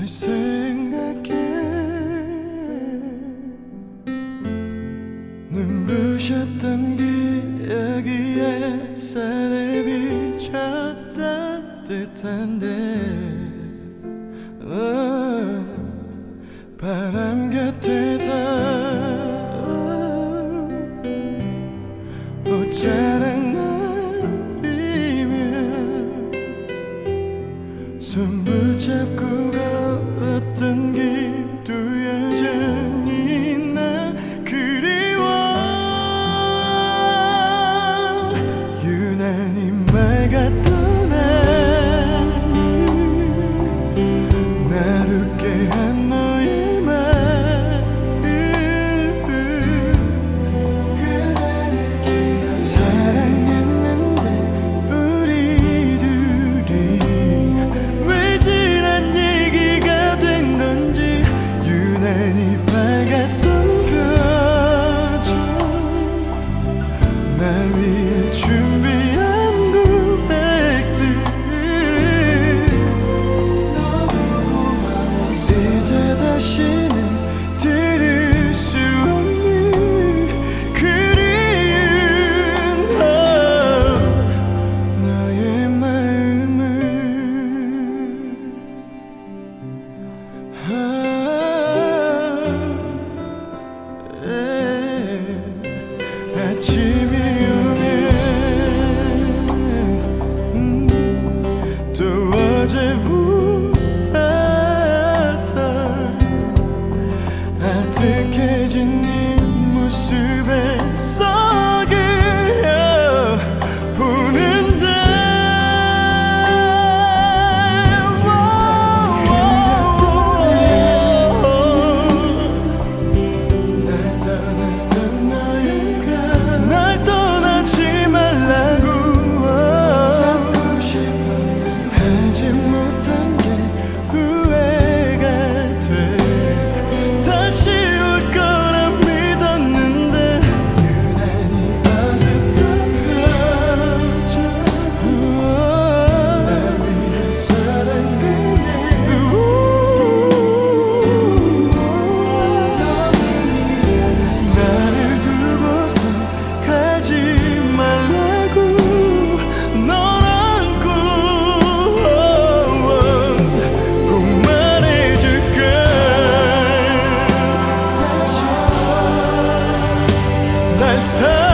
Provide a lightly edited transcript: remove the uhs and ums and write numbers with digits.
생각해 눈부셨던 기억이 햇살에 비쳐 따뜻한데 바람 곁에서 옷자락 날리며 손 붙잡고 걸었던 길도 여전히 나 그리워. 유난히 맑았던 하늘 날 웃게 한 너의 말을 그날을 기억 사랑했는데 우리 둘이 왜 지난 얘기가 된 건지. 유난히 밝았던 표정 날 위해 준비한 고백들 너무 고마웠어. 이제 다시는 들을 수 없는 그리운 너의 마음을 아침이 오면 또 어제보다 더 아득해진 네 모습에 썩을 보는데 날 떠나던 너희가 날 떠나지 말라고 잡고 싶었는데 하지 못한 게 후회가 돼. 다시 올 거라 믿었는데 유난히 어둡던 표정 날 위해서란 그게 나를 두고서 가지 말라고 널 안고 꼭 말해줄까. 다시 날